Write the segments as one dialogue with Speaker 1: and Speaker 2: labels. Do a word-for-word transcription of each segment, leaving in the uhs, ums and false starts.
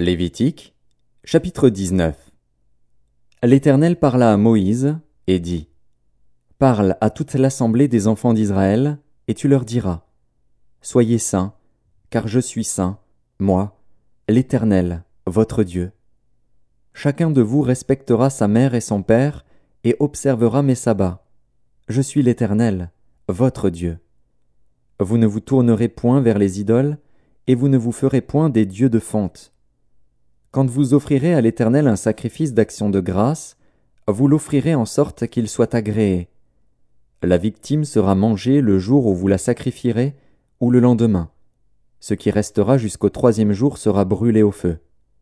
Speaker 1: Lévitique, chapitre dix-neuf. L'Éternel parla à Moïse, et dit, « Parle à toute l'assemblée des enfants d'Israël, et tu leur diras, Soyez saints, car je suis saint, moi, l'Éternel, votre Dieu. Chacun de vous respectera sa mère et son père, et observera mes sabbats. Je suis l'Éternel, votre Dieu. Vous ne vous tournerez point vers les idoles, et vous ne vous ferez point des dieux de fonte. Quand vous offrirez à l'Éternel un sacrifice d'action de grâce, vous l'offrirez en sorte qu'il soit agréé. La victime sera mangée le jour où vous la sacrifierez, ou le lendemain. Ce qui restera jusqu'au troisième jour sera brûlé au feu.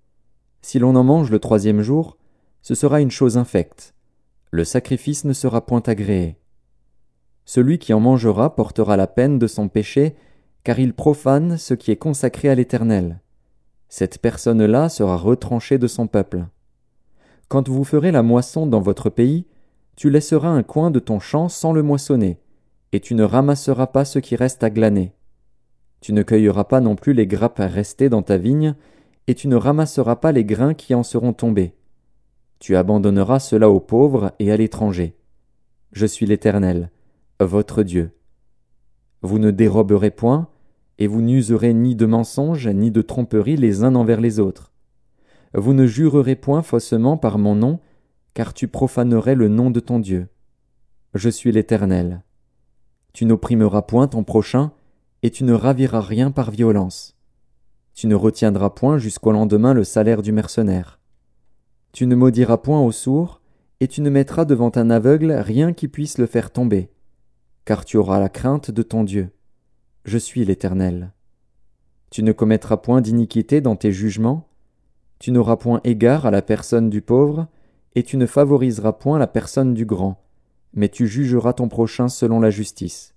Speaker 1: Si l'on en mange le troisième jour, ce sera une chose infecte. Le sacrifice ne sera point agréé. Celui qui en mangera portera la peine de son péché, car il profane ce qui est consacré à l'Éternel. Cette personne-là sera retranchée de son peuple. Quand vous ferez la moisson dans votre pays, tu laisseras un coin de ton champ sans le moissonner, et tu ne ramasseras pas ce qui reste à glaner. Tu ne cueilleras pas non plus les grappes restées dans ta vigne, et tu ne ramasseras pas les grains qui en seront tombés. Tu abandonneras cela aux pauvres et à l'étranger. Je suis l'Éternel, votre Dieu. Vous ne déroberez point, et vous n'userez ni de mensonges ni de tromperie les uns envers les autres. Vous ne jurerez point faussement par mon nom, car tu profanerais le nom de ton Dieu. Je suis l'Éternel. Tu n'opprimeras point ton prochain, et tu ne raviras rien par violence. Tu ne retiendras point jusqu'au lendemain le salaire du mercenaire. Tu ne maudiras point au sourd, et tu ne mettras devant un aveugle rien qui puisse le faire tomber, car tu auras la crainte de ton Dieu. Je suis l'Éternel. Tu ne commettras point d'iniquité dans tes jugements, tu n'auras point égard à la personne du pauvre, et tu ne favoriseras point la personne du grand, mais tu jugeras ton prochain selon la justice.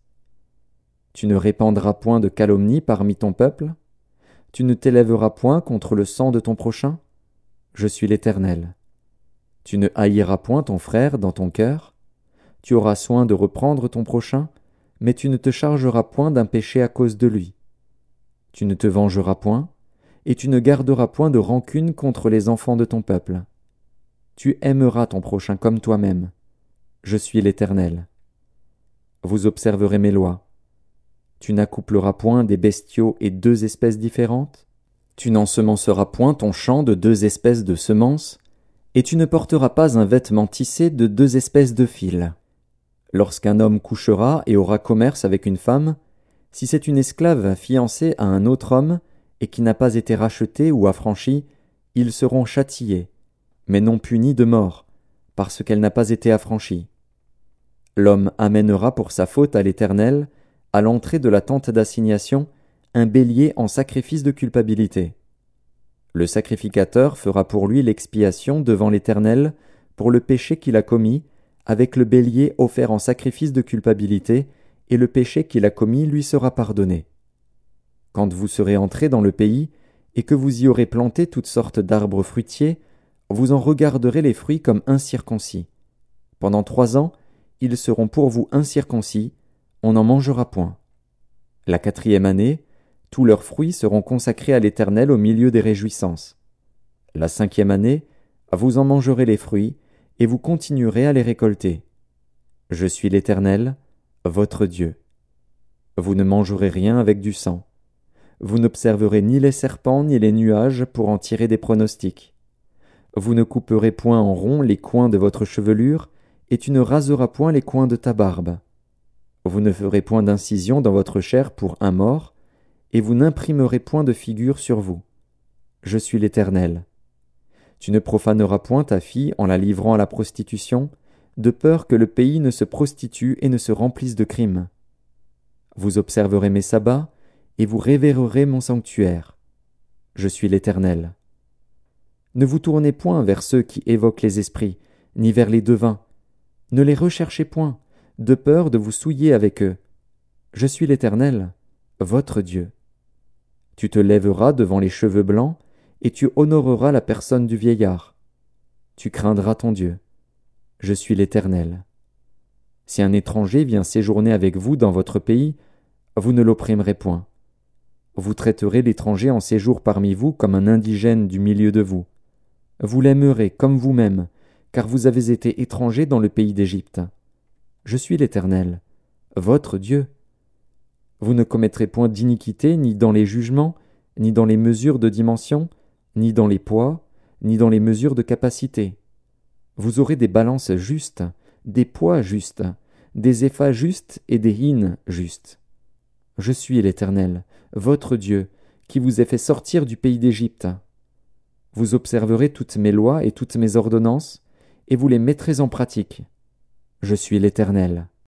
Speaker 1: Tu ne répandras point de calomnie parmi ton peuple, tu ne t'élèveras point contre le sang de ton prochain. Je suis l'Éternel. Tu ne haïras point ton frère dans ton cœur, tu auras soin de reprendre ton prochain, mais tu ne te chargeras point d'un péché à cause de lui. Tu ne te vengeras point, et tu ne garderas point de rancune contre les enfants de ton peuple. Tu aimeras ton prochain comme toi-même. Je suis l'Éternel. Vous observerez mes lois. Tu n'accoupleras point des bestiaux et deux espèces différentes. Tu n'ensemenceras point ton champ de deux espèces de semences, et tu ne porteras pas un vêtement tissé de deux espèces de fils. Lorsqu'un homme couchera et aura commerce avec une femme, si c'est une esclave fiancée à un autre homme et qui n'a pas été rachetée ou affranchie, ils seront châtiés, mais non punis de mort, parce qu'elle n'a pas été affranchie. L'homme amènera pour sa faute à l'Éternel, à l'entrée de la tente d'assignation, un bélier en sacrifice de culpabilité. Le sacrificateur fera pour lui l'expiation devant l'Éternel pour le péché qu'il a commis, avec le bélier offert en sacrifice de culpabilité, et le péché qu'il a commis lui sera pardonné. Quand vous serez entrés dans le pays, et que vous y aurez planté toutes sortes d'arbres fruitiers, vous en regarderez les fruits comme incirconcis. Pendant trois ans, ils seront pour vous incirconcis, on n'en mangera point. La quatrième année, tous leurs fruits seront consacrés à l'Éternel au milieu des réjouissances. La cinquième année, vous en mangerez les fruits, et vous continuerez à les récolter. Je suis l'Éternel, votre Dieu. Vous ne mangerez rien avec du sang. Vous n'observerez ni les serpents ni les nuages pour en tirer des pronostics. Vous ne couperez point en rond les coins de votre chevelure, et tu ne raseras point les coins de ta barbe. Vous ne ferez point d'incision dans votre chair pour un mort, et vous n'imprimerez point de figure sur vous. Je suis l'Éternel. Tu ne profaneras point ta fille en la livrant à la prostitution, de peur que le pays ne se prostitue et ne se remplisse de crimes. Vous observerez mes sabbats, et vous révérerez mon sanctuaire. Je suis l'Éternel. Ne vous tournez point vers ceux qui évoquent les esprits, ni vers les devins. Ne les recherchez point, de peur de vous souiller avec eux. Je suis l'Éternel, votre Dieu. Tu te lèveras devant les cheveux blancs, et tu honoreras la personne du vieillard. Tu craindras ton Dieu. Je suis l'Éternel. Si un étranger vient séjourner avec vous dans votre pays, vous ne l'opprimerez point. Vous traiterez l'étranger en séjour parmi vous comme un indigène du milieu de vous. Vous l'aimerez comme vous-même, car vous avez été étrangers dans le pays d'Égypte. Je suis l'Éternel, votre Dieu. Vous ne commettrez point d'iniquité ni dans les jugements, ni dans les mesures de dimension, ni dans les poids, ni dans les mesures de capacité. Vous aurez des balances justes, des poids justes, des éphas justes et des hins justes. Je suis l'Éternel, votre Dieu, qui vous ai fait sortir du pays d'Égypte. Vous observerez toutes mes lois et toutes mes ordonnances, et vous les mettrez en pratique. Je suis l'Éternel.